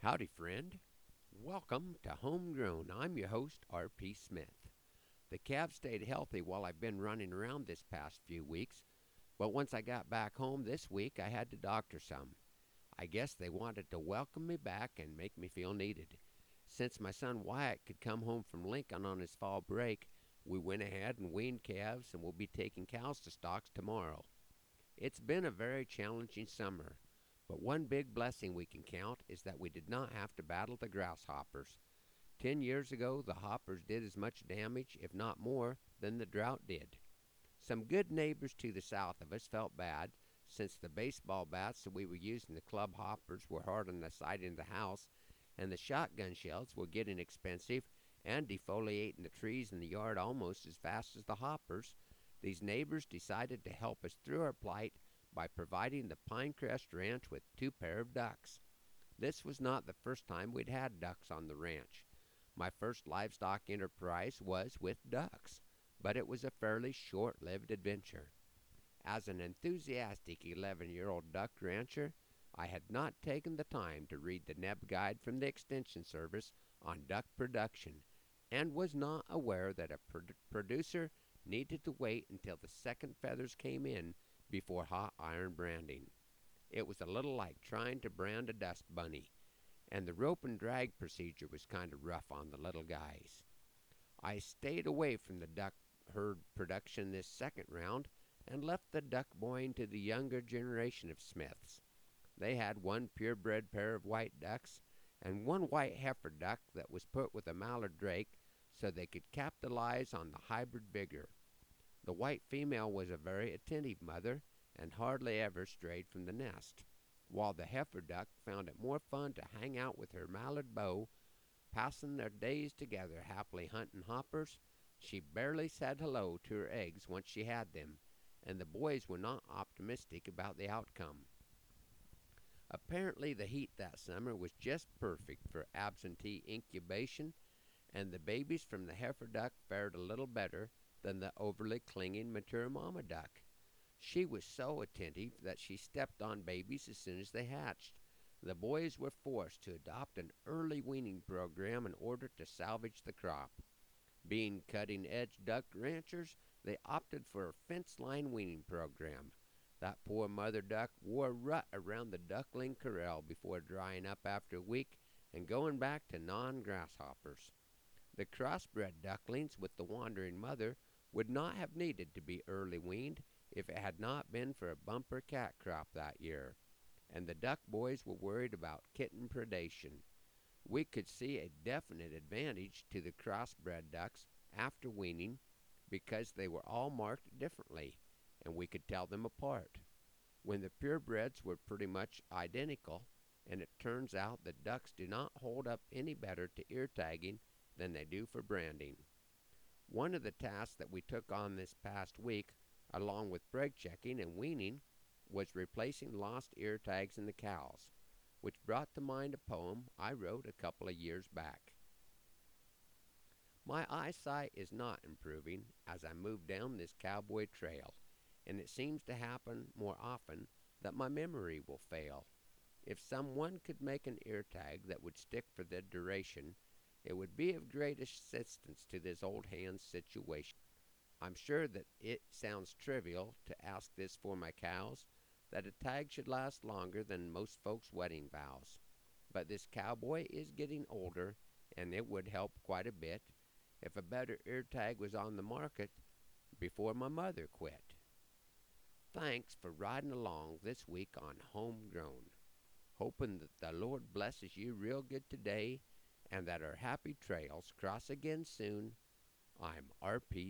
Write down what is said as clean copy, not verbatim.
Howdy, friend. Welcome to Homegrown. I'm your host, R.P. Smith. The calves stayed healthy while I've been running around this past few weeks, but once I got back home this week, I had to doctor some. I guess they wanted to welcome me back and make me feel needed. Since my son Wyatt could come home from Lincoln on his fall break, we went ahead and weaned calves and will be taking cows to stocks tomorrow. It's been a very challenging summer, but one big blessing we can count is that we did not have to battle the grasshoppers. 10 years ago, the hoppers did as much damage, if not more, than the drought did. Some good neighbors to the south of us felt bad since the baseball bats that we were using to club hoppers were hard on the siding of the house, and the shotgun shells were getting expensive and defoliating the trees in the yard almost as fast as the hoppers. These neighbors decided to help us through our plight by providing the Pinecrest Ranch with 2 pair of ducks. This was not the first time we'd had ducks on the ranch. My first livestock enterprise was with ducks, but it was a fairly short-lived adventure. As an enthusiastic 11-year-old duck rancher, I had not taken the time to read the NEB guide from the Extension Service on duck production and was not aware that a producer needed to wait until the second feathers came in before hot iron branding. It was a little like trying to brand a dust bunny, and the rope and drag procedure was kind of rough on the little guys. I stayed away from the duck herd production this second round and left the duck boying to the younger generation of Smiths. They had one purebred pair of white ducks and one white heifer duck that was put with a mallard drake so they could capitalize on the hybrid vigor. The white female was a very attentive mother and hardly ever strayed from the nest, while the heifer duck found it more fun to hang out with her mallard beau, passing their days together happily hunting hoppers. She barely said hello to her eggs once she had them, and the boys were not optimistic about the outcome. Apparently, the heat that summer was just perfect for absentee incubation, and the babies from the heifer duck fared a little better than the overly clinging mature mama duck. She was so attentive that she stepped on babies as soon as they hatched. The boys were forced to adopt an early weaning program in order to salvage the crop. Being cutting edge duck ranchers, they opted for a fence line weaning program. That poor mother duck wore a rut around the duckling corral before drying up after a week and going back to non grasshoppers. The crossbred ducklings with the wandering mother would not have needed to be early weaned if it had not been for a bumper cat crop that year, and the duck boys were worried about kitten predation. We could see a definite advantage to the crossbred ducks after weaning because they were all marked differently, and we could tell them apart, when the purebreds were pretty much identical, and it turns out that ducks do not hold up any better to ear tagging than they do for branding. One of the tasks that we took on this past week, along with brake checking and weaning, was replacing lost ear tags in the cows, which brought to mind a poem I wrote a couple of years back. My eyesight is not improving as I move down this cowboy trail, and it seems to happen more often that my memory will fail. If someone could make an ear tag that would stick for the duration, it would be of great assistance to this old hand's situation. I'm sure that it sounds trivial to ask this for my cows, that a tag should last longer than most folks' wedding vows. But this cowboy is getting older, and it would help quite a bit if a better ear tag was on the market before my mother quit. Thanks for riding along this week on Homegrown. Hoping that the Lord blesses you real good today and that our happy trails cross again soon. I'm R.P.